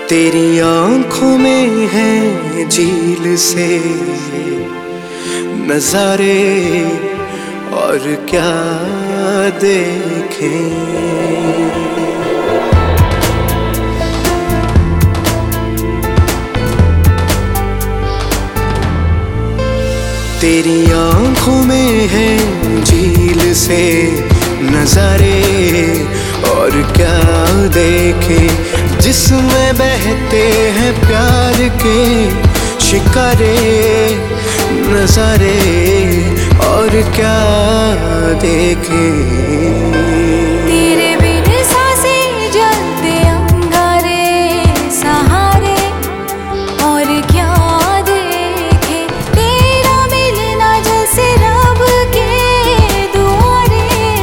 तेरी आंखों में है झील से नजारे और क्या देखें। तेरी आंखों में है झील से नजारे और क्या देखे, जिसमें बहते हैं प्यार के शिकारे नजारे और क्या देखे। तेरे बिन सांसें जलते अंगारे सहारे और क्या देखे, तेरा मिलना जैसे रब के दुआरे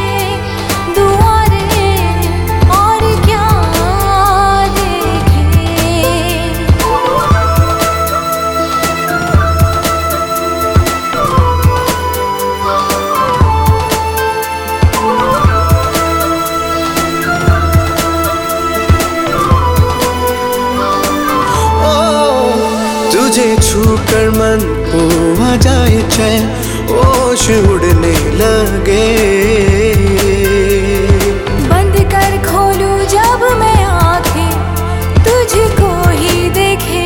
दुआरे और क्या देखे। तुझे छूकर मन को आ जाए चैन, होश उड़ने लगे। बंद कर खोलूं जब मैं आंखें तुझको ही देखे।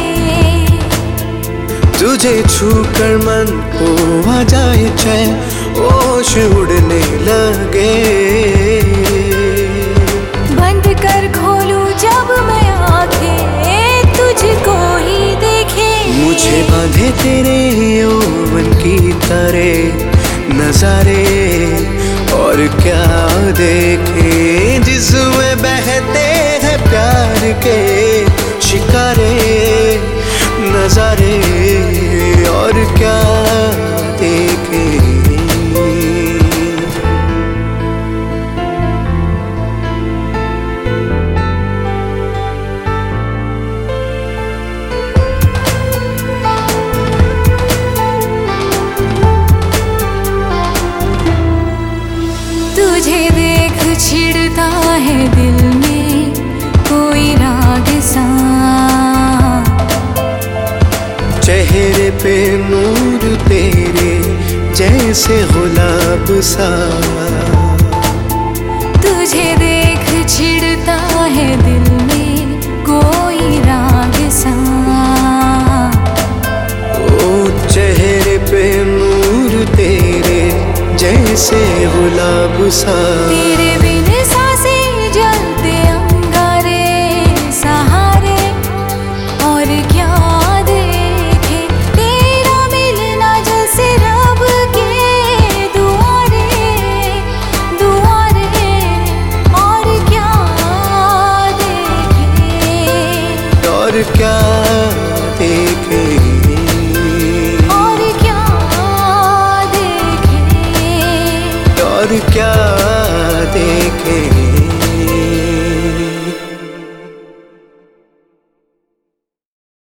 तुझे छूकर मन को आ जाए चैन, होश उड़ने लगे। बंद कर खोलूं जब मैं आंखें तुझको ही देखे। मुझे बांधे तेरे यौवन की तरह नजारे और क्या देखे, जिसमें बहते हैं प्यार के शिकारे नजारे और क्या देखे। तुझे देख छिड़ता है दिल में कोई राग सा, चेहरे पे नूर तेरे जैसे गुलाब सा। तुझे देख छिड़ता है दिल में कोई राग सा। ओ चेहरे पे नूर तेरे जैसे गुलाब सा। तेरे बिन सांसें जलते अंगारे सहारे और क्या देखे, तेरा मिलना जैसे रब के दुआरे दुआरे और क्या देखे। और क्या देखे। और क्या देखे। और क्या देखे।